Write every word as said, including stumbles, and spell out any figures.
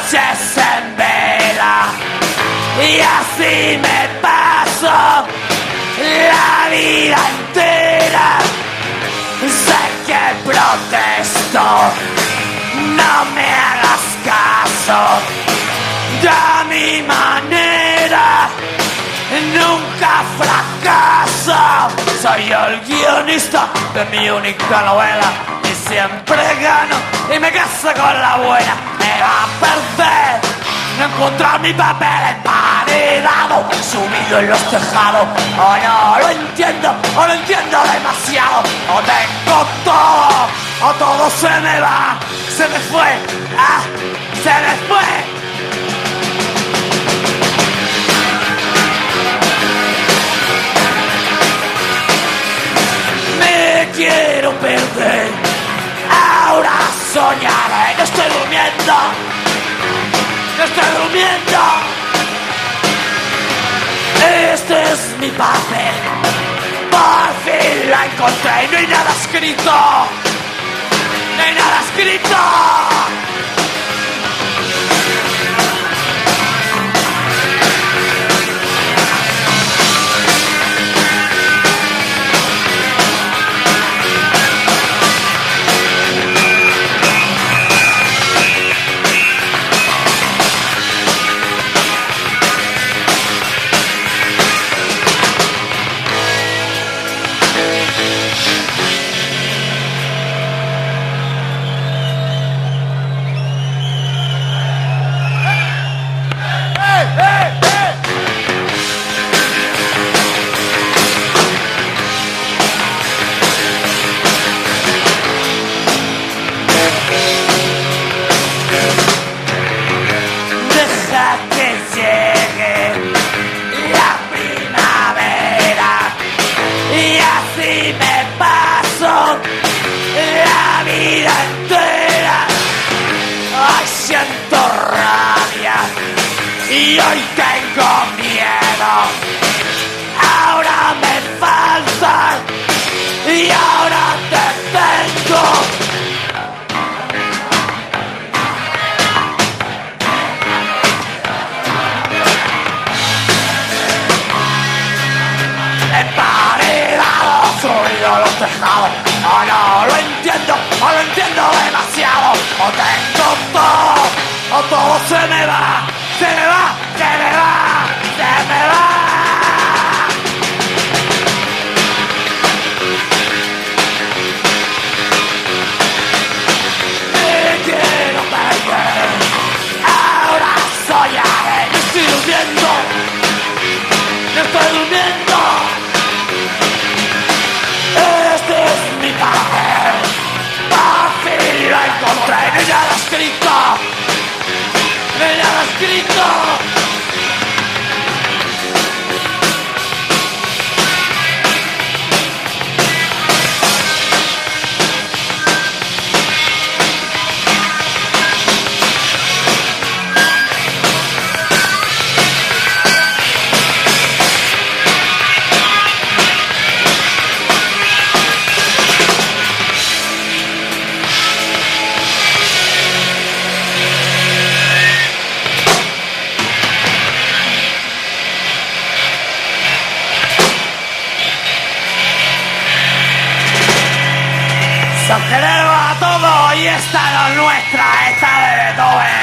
noches en vela y así me paso la vida entera. Sé que protesto, no me hagas caso, de mi manera nunca fracaso. Soy el guionista de mi única novela y siempre gano y me caso con la buena. Me va a perder no encontrar mi papel emparedado, subido en los tejados. Oh no, lo entiendo, o lo entiendo demasiado. O tengo todo, o todo se me va, se me fue, ah, se me fue. Me quiero perder, ahora soñaré. No estoy durmiendo, no estoy durmiendo. Este es mi papel, por fin la encontré. No hay nada escrito, no hay nada escrito. Y hoy tengo miedo, ahora me falta y ahora te tengo. Emparedado, subido a los tejados. Oh no, lo entiendo, o lo entiendo demasiado. O tengo todo, o todo se me va. Se me va, se me va, se me va. Me quiero perder, ahora soñaré. No estoy durmiendo, no estoy durmiendo. Este es mi papel, por fin lo encontré. No hay nada escrito, no hay nada escrito. Os queremos a todos y esta no es nuestra, esta de Beethoven.